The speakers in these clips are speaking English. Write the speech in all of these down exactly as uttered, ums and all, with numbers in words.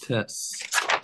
Tes.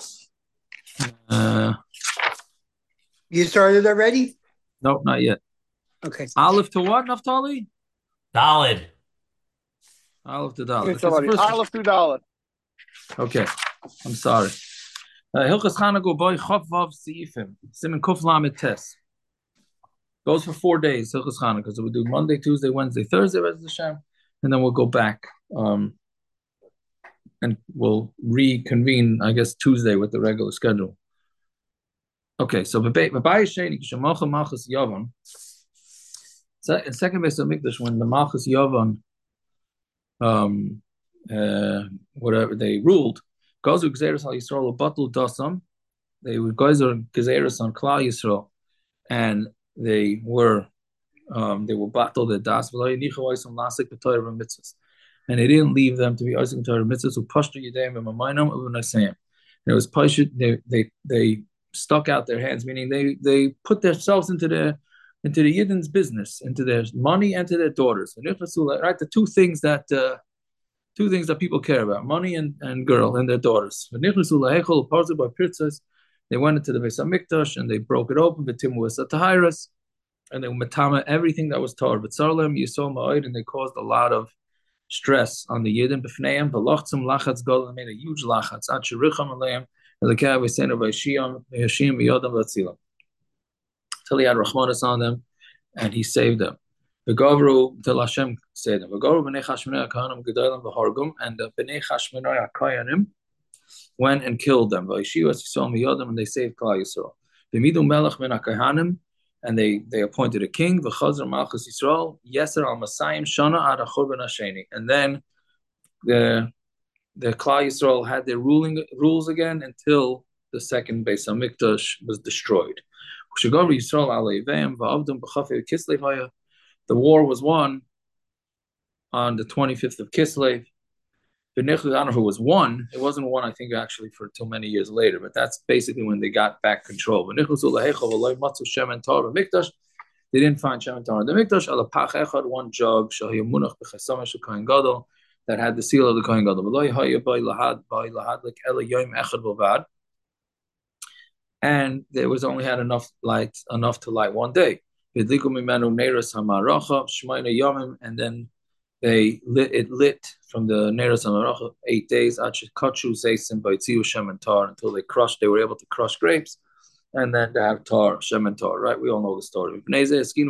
Uh, You started already? nope, not yet. Okay. Aleph to what, Naftali? Dalid. Aleph to Dalet. Hey, Okay, so somebody. first, Aleph through Dalet. okay, I'm sorry. Uh, Hilchas Chanukah boy Chav Vav Seifim. Simen Kuf Lamed Tes. Goes for four days, Hilchas Chanukah. So we do Monday, Tuesday, Wednesday, Thursday, Rez Hashem, and then we'll go back. Um, and we'll reconvene, I guess, Tuesday with the regular schedule. Okay, so B'Bai Sheni, Shemacha Malchus Yavan. So in second base of Mikdash, when the Malchus Yavan, um, uh, whatever they ruled, Gazu Gzeres al Yisrael Batul Dasam, they would Gazer Gzeres on Klal Yisrael, and they were, um, they were battle the Das V'Lo Yinichu Oisam Lasik B'Torah Mitzvahs, and they didn't leave them to be Oisam Torah Mitzvahs who Pashtu Yedayim V'Mamayim Uv'Nasayim. And it was Pashut. They they they stuck out their hands, meaning they they put themselves into the into the Yidden's business, into their money and to their daughters. Right, the two things that uh, two things that people care about: money and, and girl and their daughters. They went into the Beis Hamikdash and they broke it open. And they matama everything that was Torah. But Sarlem Yisol Ma'od, and they caused a lot of stress on the Yidden. B'fneim v'lochtzum lachatz gadol, made a huge lachatz. Ad shericham aleim elokei v'seinu v'yishiyam v'yashim v'yodam v'atzilam. Till he had Rahmanas on them, and he saved them. V'gavru till Hashem saved them. V'gavru b'nei Chashmonai HaKahanim gedolim v'hargum, and the b'nei Chashmonai HaKahanim went and killed them. V'yishiyu es Yisrael miyodam, and they saved Klal Yisrael. V'midu melech min HaKahanim, and they they appointed a king. V'chazar Malchus Yisrael yeser al Masayim shana ad HaChurban Hasheni, and then the the Klal Yisrael had their ruling rules again until the second Beis Hamikdash was destroyed. The war was won on the twenty-fifth of Kislev. Who was won, it wasn't won, I think, actually, for till many years later, but that's basically when they got back control. They didn't find Shem and Torah in the Mikdash, one jug that had the seal of the Kohen Gadol. And there was only had enough light, enough to light one day. And then they lit it lit from the Neras Hamaracha eight days until they crushed. They were able to crush grapes, and then to have tar, shem and tar. Right? We all know the story. The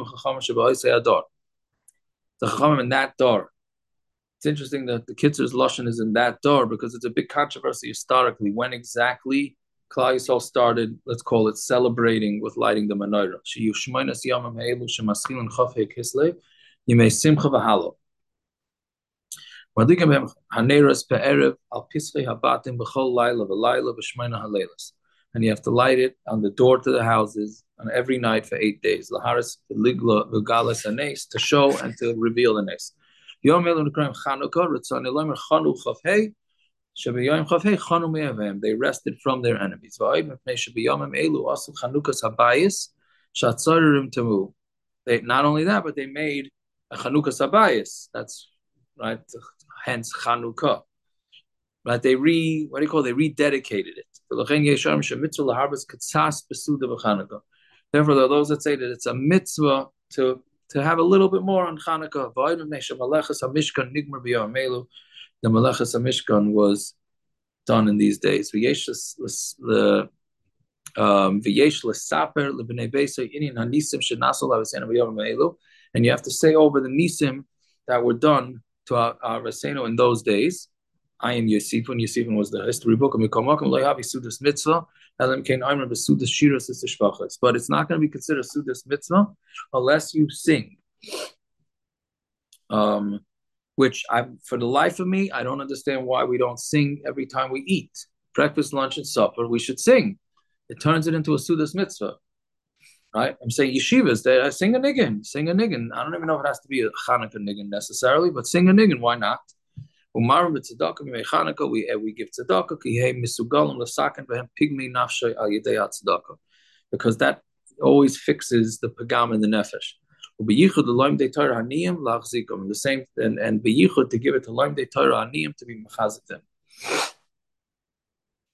Chachamim in that door. It's interesting that the Kitzur's Lashon is in that door because it's a big controversy historically when exactly Klal Yisrael started, let's call it, celebrating with lighting the menorah. Yimei simcha v'halo. And you have to light it on the door to the houses on every night for eight days. To show and to reveal the nes. They rested from their enemies. They, not only that, but they made a Chanukah Sabayis. That's right, hence Chanukah. Right? They re what do you call it? They rededicated it. Therefore, there are those that say that it's a mitzvah to to have a little bit more on Chanukah. The Melechas HaMishkan was done in these days. The um, and you have to say over the nisim that were done to our, our Raseno in those days. I am Yosifun. Yosifun was the history book. But it's not going to be considered Sudas Mitzvah unless you sing. Um, which I, for the life of me, I don't understand why we don't sing every time we eat. Breakfast, lunch, and supper, we should sing. It turns it into a Sudas Mitzvah. Right? I'm saying yeshivas, they uh, sing a niggin, sing a niggin. I don't even know if it has to be a Chanukah niggin necessarily, but sing a niggin, why not? Umar v'tzedakah b'mei Chanukah, we we give tzedakah, ki hey misugalim l'saken v'hem pigmei nafshay al yedei tzedakah, because that always fixes the pagam in the nefesh. U'beyichud l'loim de Torah haniyim lachzikum, the same, and and beyichud to give it to loim de Torah haniyim to be mechazik them.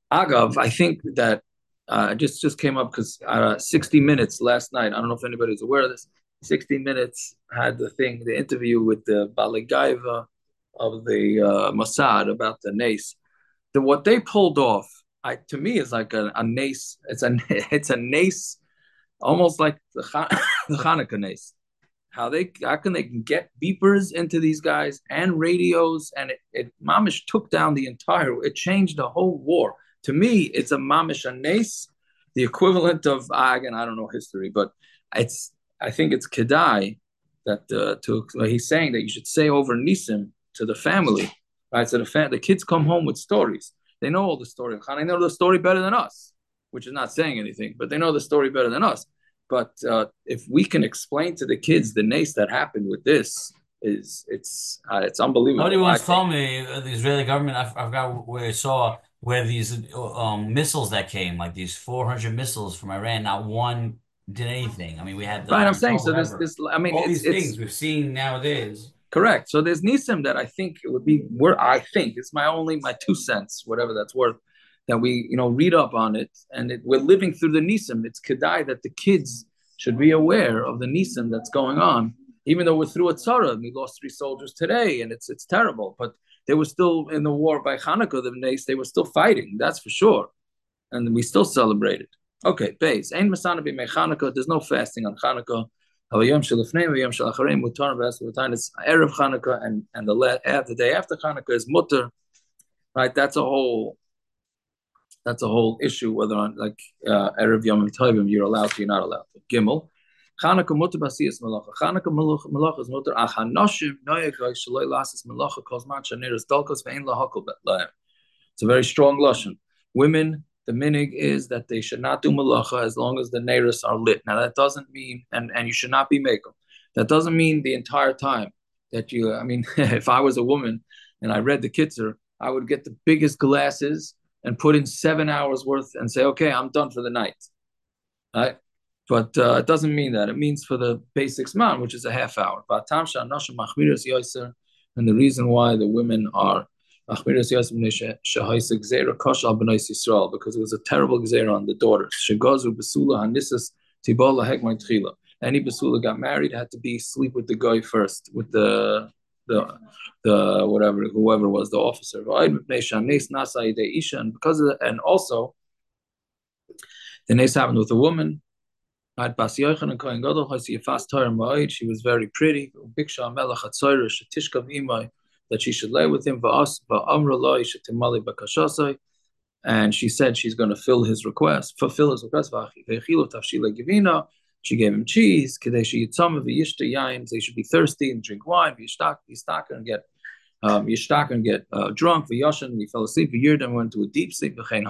Agav, I think that uh, just just came up because uh, sixty Minutes last night. I don't know if anybody's aware of this. sixty Minutes had the thing, the interview with the Baligaiva of the uh, Mossad about the nace. The what they pulled off, I to me is like a, a nace. It's a it's a nace, almost like the, the Hanukkah nace. How they how can they get beepers into these guys and radios, and it, it mamish took down the entire. It changed the whole war. To me, it's a mamish a nace, the equivalent of again I don't know history, but it's I think it's kedai that uh, to uh, he's saying that you should say over nisim to the family, right? So the fa- the kids come home with stories. They know all the story. They know the story better than us, which is not saying anything, but they know the story better than us. But uh, if we can explain to the kids the nace that happened with this, is it's uh, it's unbelievable. Somebody I once think. told me uh, the Israeli government, I, f- I forgot where I saw where these uh, um, missiles that came, like these four hundred missiles from Iran, not one did anything. I mean, we had the Right, I'm Iron saying Dome, so. This whatever. this I mean All it's these it's things we're seeing nowadays. correct. So there's nisim that I think it would be where I think it's my only my two cents, whatever that's worth, that we you know read up on it, and it, we're living through the nisim. It's kedai that the kids should be aware of the nisim that's going on, even though we're through a tzara. We lost three soldiers today, and it's it's terrible. But they were still in the war by Hanukkah. The nace they were still fighting. That's for sure, and we still celebrated. Okay, base. Ein masana b'mei Hanukkah. There's no fasting on Hanukkah. It's Erev Chanukah, and, and the, uh, the day after Chanukah is Mutter, right? That's a whole that's a whole issue whether on like uh, Erev Yom Tovim you're allowed to, you're not allowed to. Gimel, Chanukah Mutter Basiyas Malacha. Chanukah Malacha is Mutter. Ach Hanoshim Noyagay Shaloi Lasis Malacha Kozman Shaniras Dalkos Vein Lahakol Bet. It's a very strong lashon. Women, the minig is that they should not do malacha as long as the neiros are lit. Now that doesn't mean, and, and you should not be makel. That doesn't mean the entire time that you, I mean, if I was a woman and I read the Kitzur, I would get the biggest glasses and put in seven hours worth and say, okay, I'm done for the night. Right? But uh, it doesn't mean that. It means for the basic man, which is a half hour. And the reason why the women are because it was a terrible gzera on the daughters. Any basula got married had to be sleep with the guy first, with the the the whatever whoever was the officer. And because of the, and also the nace happened with a woman. She was very pretty. That she should lay with him, and she said she's going to fill his request, fulfill his request. She gave him cheese. They should be thirsty and drink wine. And get um, and get uh, drunk. He fell asleep. Then went to a deep sleep. When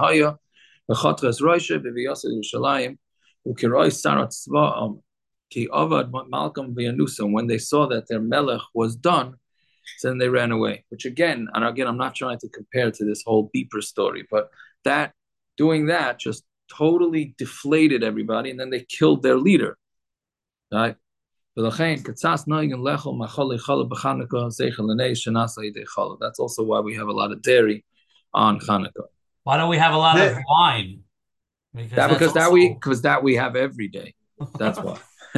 they saw that their melech was done, so then they ran away, which again, and again, I'm not trying to compare to this whole beeper story, but that doing that just totally deflated everybody, and then they killed their leader. Right? That's also why we have a lot of dairy on Hanukkah. Why don't we have a lot The- of wine? Because that because also... that we because that we have every day. That's why.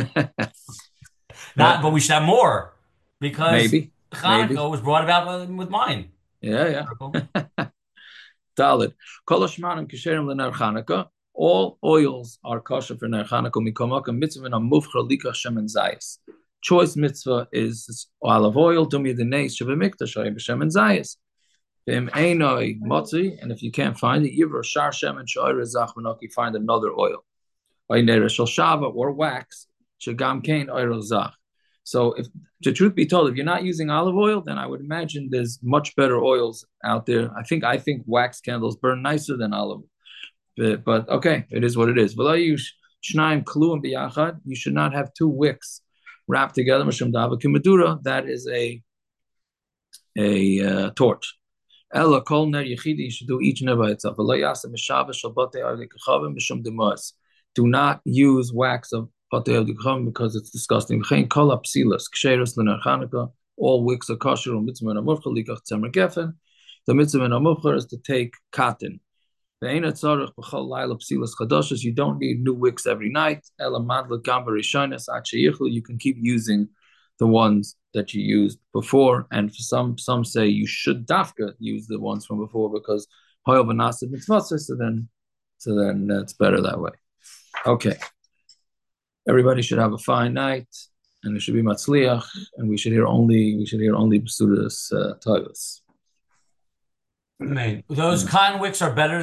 Not, but we should have more because maybe Hanukkah maybe. was brought about with wine. Yeah, yeah. Daled. Kol hashmanim kisherim lener Hanukkah. All oils are kosher for ner Hanukkah. Mikomaka mitzvah na mufcha likach shemen zayis. Choice mitzvah is olive oil. Dumi the neis shavimikdash b'shemen zayis. V'im einoi motzi, and if you can't find it, yivra shar shemen shoyre zach menaki, find another oil. Oinere shel shava or wax shagam kain oil zach. So, if the truth be told, if you're not using olive oil, then I would imagine there's much better oils out there. I think I think wax candles burn nicer than olive. But, but okay, it is what it is. You should not have two wicks wrapped together. That is a a uh, torch. Ella kol ner yechidi. You should do each ner by itself. Do not use wax of because it's disgusting. All wicks are kosher. The mitzvah in Amurcha is to take cotton. You don't need new wicks every night. You can keep using the ones that you used before. And for some, some say you should dafka use the ones from before because so then, so then it's better that way. Okay. Everybody should have a fine night, and it should be matzliach, and we should hear only we should hear only B'sudas uh, Toilets. Those convicts are better